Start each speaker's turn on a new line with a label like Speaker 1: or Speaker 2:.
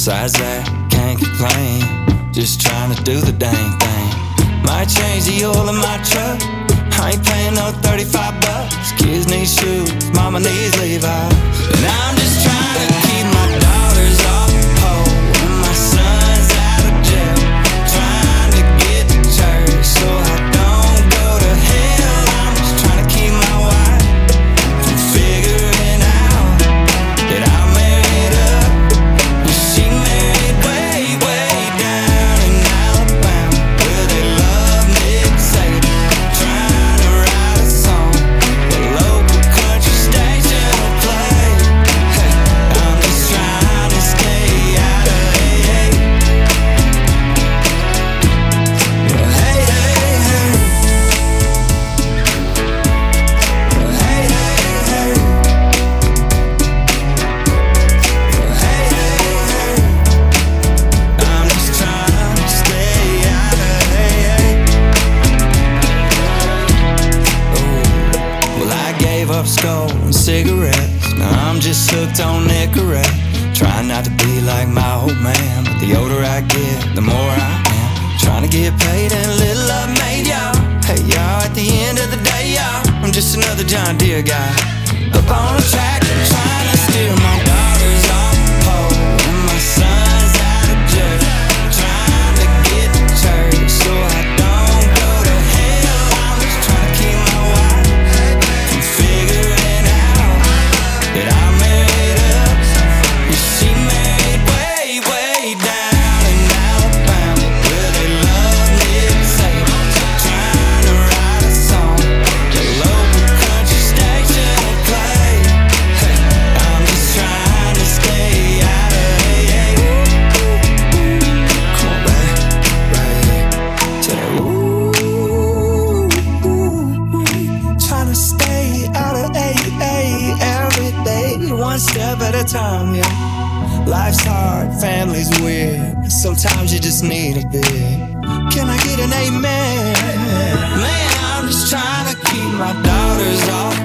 Speaker 1: Besides that, can't complain. Just trying to do the dang thing. Might change the oil in my truck. I ain't paying no 35 bucks. Kids need shoes, mama needs Levi's. And I'm just trying to keep my daughters off the pole and my sons out of jail. Trying to get to church so I don't go to hell. I'm just trying to keep my wife from figuring out that I married up and she married way, way down in Alabama, where they love Nick Saban. Trying to write a song the local country station will play. Hey, I'm just trying to stay out of AA. Well, hey, hey, hey. Well, hey, hey, hey. Well, hey, hey, hey. I'm just trying to stay out of AA. Well, I gave up skull and cigarettes. Now I'm just hooked on Nicorette. Trying not to be like my old man, but the older I get, the more I am. Trying to get paid and a little love made, y'all. Hey, y'all, at the end of the day, y'all, I'm just another John Deere guy up on the track, trying to steer my daughters off the pole and my sons out of jail. Trying to get to church so I don't go to hell. I'm just trying to keep my wife from figuring out that I married up and she married way, way down in Alabama, where they love Nick Saban. Trying to write a song the local country station will play. Hey, I'm just trying to stay out of AA. Come on, back, right here. Tell her, ooh, trying to stay out of AA every day, one step at a time, yeah. Life's hard, family's weird. Sometimes you just need a bit. Can I get an amen? Man, I'm just trying to keep my daughters off